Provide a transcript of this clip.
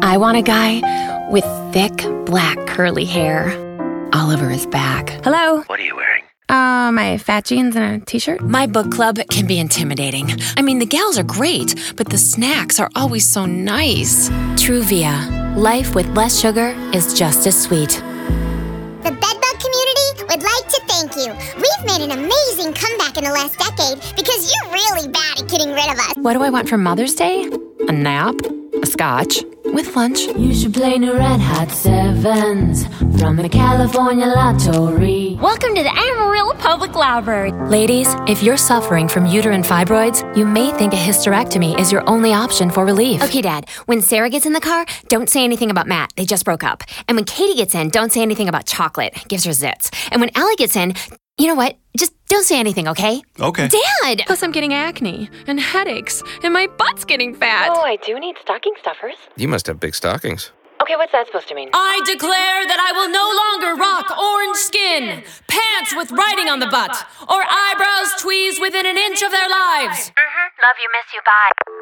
I want a guy with thick, black, curly hair. Oliver is back. Hello? What are you wearing? My fat jeans and a t-shirt. My book club can be intimidating. I mean, the gals are great, but the snacks are always so nice. Truvia. Life with less sugar is just as sweet. The bedbug community would like to thank you. We've made an amazing comeback in the last decade because you're really bad at getting rid of us. What do I want for Mother's Day? A nap? A scotch? With lunch? You should play new Red Hot Sevens from the California Lottery. Welcome to the Amarillo Public Library. Ladies, if you're suffering from uterine fibroids, you may think a hysterectomy is your only option for relief. Okay, Dad, when Sarah gets in the car, don't say anything about Matt. They just broke up. And when Katie gets in, don't say anything about chocolate. Gives her zits. And when Allie gets in, you know what? Just don't say anything, okay? Okay. Dad! Plus I'm getting acne and headaches and my butt's getting fat. Oh, I do need stocking stuffers. You must have big stockings. Okay, what's that supposed to mean? I declare that I will no longer rock orange skin, pants with writing on the butt, or eyebrows tweezed within an inch of their lives. Love you, miss you, bye.